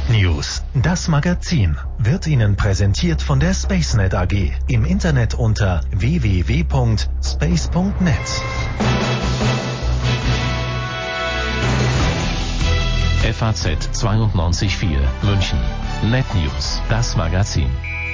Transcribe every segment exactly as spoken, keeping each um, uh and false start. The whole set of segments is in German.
NetNews, das Magazin, wird Ihnen präsentiert von der SpaceNet A G. Im Internet unter w w w punkt space punkt net. F A Z zweiundneunzig Komma vier München. NetNews, das Magazin.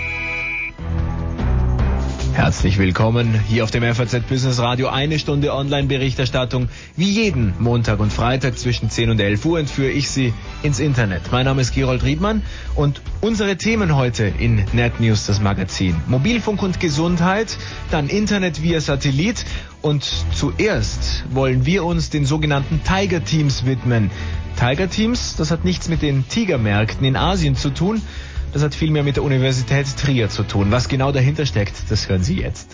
Herzlich willkommen hier auf dem F A Z Business Radio. Eine Stunde Online-Berichterstattung. Wie jeden Montag und Freitag zwischen zehn und elf Uhr entführe ich Sie ins Internet. Mein Name ist Gerold Riedmann und unsere Themen heute in NetNews, das Magazin. Mobilfunk und Gesundheit, dann Internet via Satellit und zuerst wollen wir uns den sogenannten Tiger Teams widmen. Tiger Teams, das hat nichts mit den Tigermärkten in Asien zu tun. Das hat viel mehr mit der Universität Trier zu tun. Was genau dahinter steckt, das hören Sie jetzt.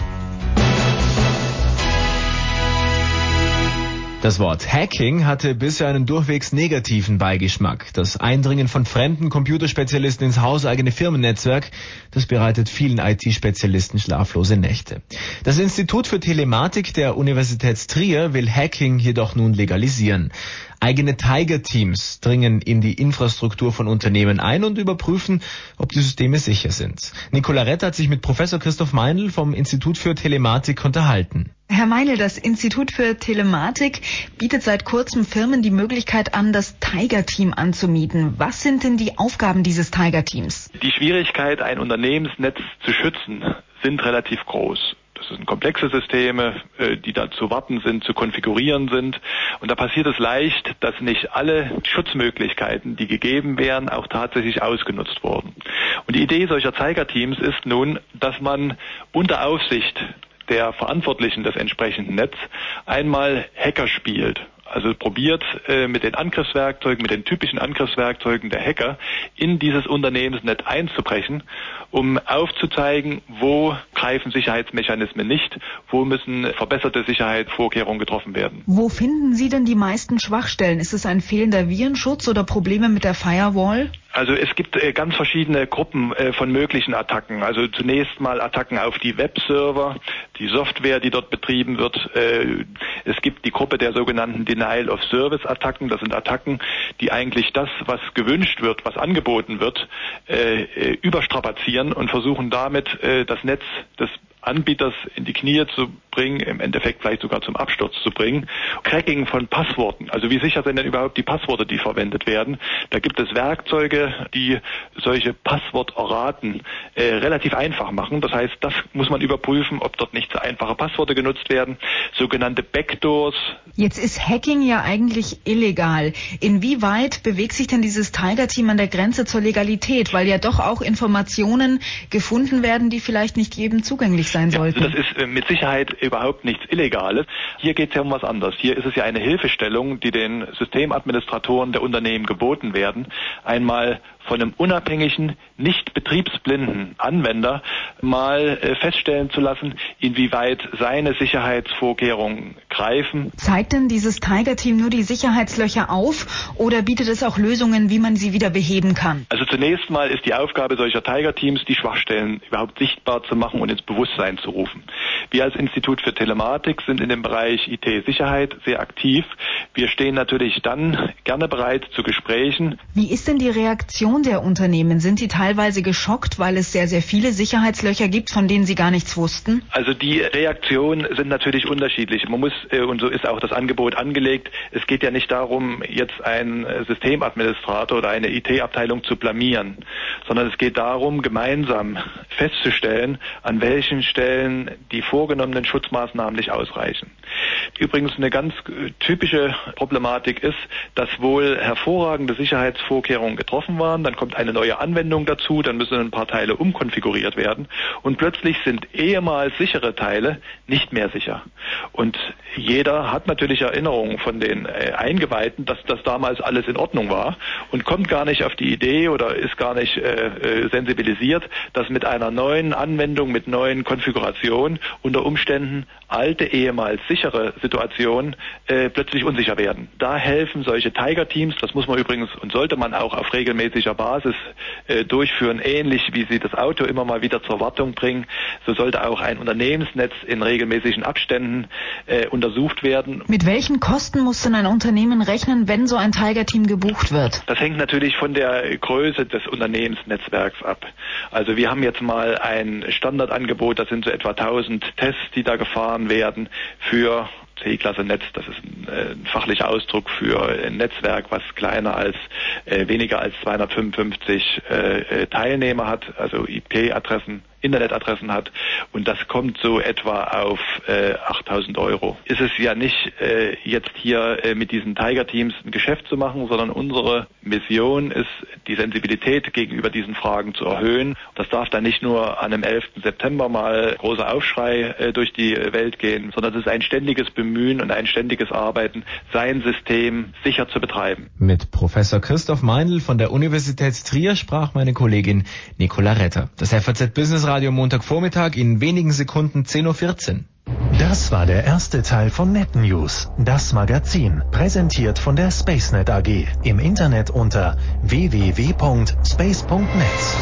Das Wort Hacking hatte bisher einen durchwegs negativen Beigeschmack. Das Eindringen von fremden Computerspezialisten ins hauseigene Firmennetzwerk, das bereitet vielen I T-Spezialisten schlaflose Nächte. Das Institut für Telematik der Universität Trier will Hacking jedoch nun legalisieren. Eigene Tiger-Teams dringen in die Infrastruktur von Unternehmen ein und überprüfen, ob die Systeme sicher sind. Nicola Rett hat sich mit Professor Christoph Meinl vom Institut für Telematik unterhalten. Herr Meinl, das Institut für Telematik bietet seit kurzem Firmen die Möglichkeit an, das Tiger-Team anzumieten. Was sind denn die Aufgaben dieses Tiger-Teams? Die Schwierigkeit, ein Unternehmensnetz zu schützen, sind relativ groß. Das sind komplexe Systeme, die da zu warten sind, zu konfigurieren sind. Und da passiert es leicht, dass nicht alle Schutzmöglichkeiten, die gegeben wären, auch tatsächlich ausgenutzt wurden. Und die Idee solcher Tiger-Teams ist nun, dass man unter Aufsicht der Verantwortlichen des entsprechenden Netzes einmal Hacker spielt. Also probiert äh, mit den Angriffswerkzeugen, mit den typischen Angriffswerkzeugen der Hacker in dieses Unternehmensnetz einzubrechen, um aufzuzeigen, wo greifen Sicherheitsmechanismen nicht, wo müssen verbesserte Sicherheitsvorkehrungen getroffen werden. Wo finden Sie denn die meisten Schwachstellen? Ist es ein fehlender Virenschutz oder Probleme mit der Firewall? Also es gibt äh, ganz verschiedene Gruppen äh, von möglichen Attacken. Also zunächst mal Attacken auf die Webserver, die Software, die dort betrieben wird. Äh, es gibt die Gruppe der sogenannten Denial-of-Service-Attacken. Das sind Attacken, die eigentlich das, was gewünscht wird, was angeboten wird, äh, äh, überstrapazieren und versuchen damit äh, das Netz des Anbieters in die Knie zu bringen, im Endeffekt vielleicht sogar zum Absturz zu bringen. Cracking von Passworten. Also wie sicher sind denn überhaupt die Passworte, die verwendet werden? Da gibt es Werkzeuge, die solche Passworterraten äh, relativ einfach machen. Das heißt, das muss man überprüfen, ob dort nicht zu einfache Passworte genutzt werden. Sogenannte Backdoors. Jetzt ist Hacking ja eigentlich illegal. Inwieweit bewegt sich denn dieses Tiger-Team an der Grenze zur Legalität? Weil ja doch auch Informationen gefunden werden, die vielleicht nicht jedem zugänglich sein sollten. Ja, also das ist äh, mit Sicherheit überhaupt nichts Illegales. Hier geht es ja um was anderes. Hier ist es ja eine Hilfestellung, die den Systemadministratoren der Unternehmen geboten werden, einmal von einem unabhängigen, nicht betriebsblinden Anwender mal äh, feststellen zu lassen, inwieweit seine Sicherheitsvorkehrungen greifen. Zeigt denn dieses Tiger-Team nur die Sicherheitslöcher auf oder bietet es auch Lösungen, wie man sie wieder beheben kann? Also zunächst mal ist die Aufgabe solcher Tiger-Teams, die Schwachstellen überhaupt sichtbar zu machen und ins Bewusstsein zu rufen. Wir als Institut für Telematik sind in dem Bereich I T-Sicherheit sehr aktiv. Wir stehen natürlich dann gerne bereit zu Gesprächen. Wie ist denn die Reaktion der Unternehmen? Sind die teilweise geschockt, weil es sehr, sehr viele Sicherheitslöcher gibt, von denen sie gar nichts wussten? Also die Reaktionen sind natürlich unterschiedlich. Man muss, und so ist auch das Angebot angelegt, es geht ja nicht darum, jetzt einen Systemadministrator oder eine I T-Abteilung zu blamieren, sondern es geht darum, gemeinsam festzustellen, an welchen Stellen die vorgenommenen Schutzmaßnahmen nicht ausreichen. Übrigens eine ganz typische Problematik ist, dass wohl hervorragende Sicherheitsvorkehrungen getroffen waren, dann kommt eine neue Anwendung dazu, dann müssen ein paar Teile umkonfiguriert werden und plötzlich sind ehemals sichere Teile nicht mehr sicher. Und jeder hat natürlich Erinnerungen von den äh, Eingeweihten, dass das damals alles in Ordnung war und kommt gar nicht auf die Idee oder ist gar nicht äh, sensibilisiert, dass mit einer neuen Anwendung, mit neuen Konfigurationen Konfiguration unter Umständen alte, ehemals sichere Situationen äh, plötzlich unsicher werden. Da helfen solche Tiger-Teams, das muss man übrigens und sollte man auch auf regelmäßiger Basis äh, durchführen, ähnlich wie sie das Auto immer mal wieder zur Wartung bringen. So sollte auch ein Unternehmensnetz in regelmäßigen Abständen äh, untersucht werden. Mit welchen Kosten muss denn ein Unternehmen rechnen, wenn so ein Tiger-Team gebucht wird? Das hängt natürlich von der Größe des Unternehmensnetzwerks ab. Also wir haben jetzt mal ein Standardangebot, das sind so etwa tausend Tests, die da gefahren werden für C-Klasse-Netz, das ist ein, äh, ein fachlicher Ausdruck für ein Netzwerk, was kleiner als, äh, weniger als zweihundertfünfundfünfzig äh, Teilnehmer hat, also I P-Adressen, Internetadressen hat, und das kommt so etwa auf äh, achttausend Euro. Ist es ja nicht äh, jetzt hier äh, mit diesen Tiger-Teams ein Geschäft zu machen, sondern unsere Mission ist, die Sensibilität gegenüber diesen Fragen zu erhöhen. Das darf dann nicht nur an dem elften September mal großer Aufschrei äh, durch die Welt gehen, sondern es ist ein ständiges Bemühen und ein ständiges Arbeiten, sein System sicher zu betreiben. Mit Professor Christoph Meindl von der Universität Trier sprach meine Kollegin Nicola Retter. Das F A Z Business Radio Montagvormittag, in wenigen Sekunden zehn Uhr vierzehn. Das war der erste Teil von Net News, das Magazin, präsentiert von der SpaceNet A G. Im Internet unter w w w punkt space punkt net.